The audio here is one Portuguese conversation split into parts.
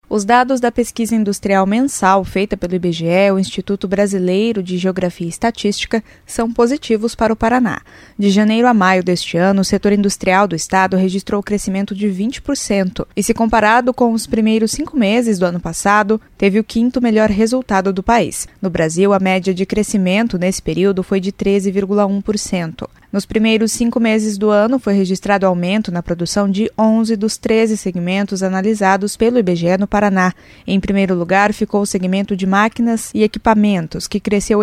Os dados da pesquisa industrial mensal feita pelo IBGE, o Instituto Brasileiro de Geografia e Estatística, são positivos para o Paraná. De janeiro a maio deste ano, o setor industrial do estado registrou crescimento de 20% e, se comparado com os primeiros 5 meses do ano passado, teve o 5º melhor resultado do país. No Brasil, a média de crescimento nesse período foi de 13,1%. Nos primeiros 5 meses do ano, foi registrado aumento na produção de 11 dos 13 segmentos analisados pelo IBGE no Paraná. Em primeiro lugar, ficou o segmento de máquinas e equipamentos, que cresceu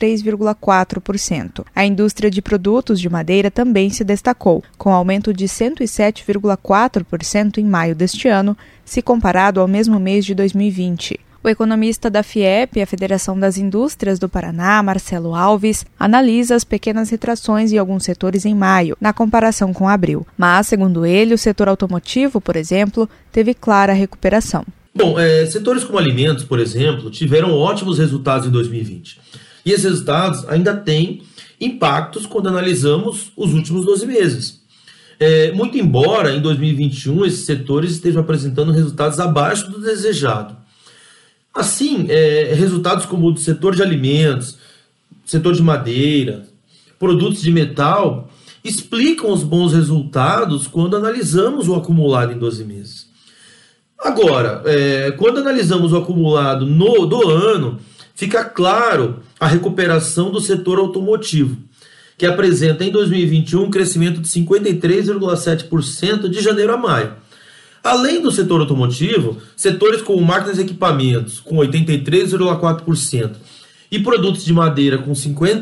83,4%. A indústria de produtos de madeira também se destacou, com aumento de 107,4% em maio deste ano, se comparado ao mesmo mês de 2020. O economista da FIEP, a Federação das Indústrias do Paraná, Marcelo Alves, analisa as pequenas retrações em alguns setores em maio, na comparação com abril. Mas, segundo ele, o setor automotivo, por exemplo, teve clara recuperação. Bom, setores como alimentos, por exemplo, tiveram ótimos resultados em 2020. E esses resultados ainda têm impactos quando analisamos os últimos 12 meses. Muito embora, em 2021, esses setores estejam apresentando resultados abaixo do desejado. Assim, resultados como o do setor de alimentos, setor de madeira, produtos de metal, explicam os bons resultados quando analisamos o acumulado em 12 meses. Agora, quando analisamos o acumulado do ano, fica claro a recuperação do setor automotivo, que apresenta em 2021 um crescimento de 53,7% de janeiro a maio. Além do setor automotivo, setores como máquinas e equipamentos, com 83,4%, e produtos de madeira, com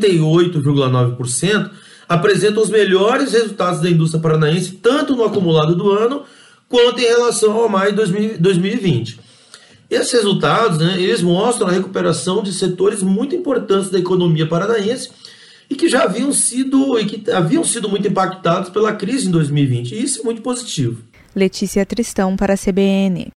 58,9%, apresentam os melhores resultados da indústria paranaense, tanto no acumulado do ano, quanto em relação ao maio de 2020. Esses resultados, eles mostram a recuperação de setores muito importantes da economia paranaense e que já haviam sido muito impactados pela crise em 2020, e isso é muito positivo. Letícia Tristão para a CBN.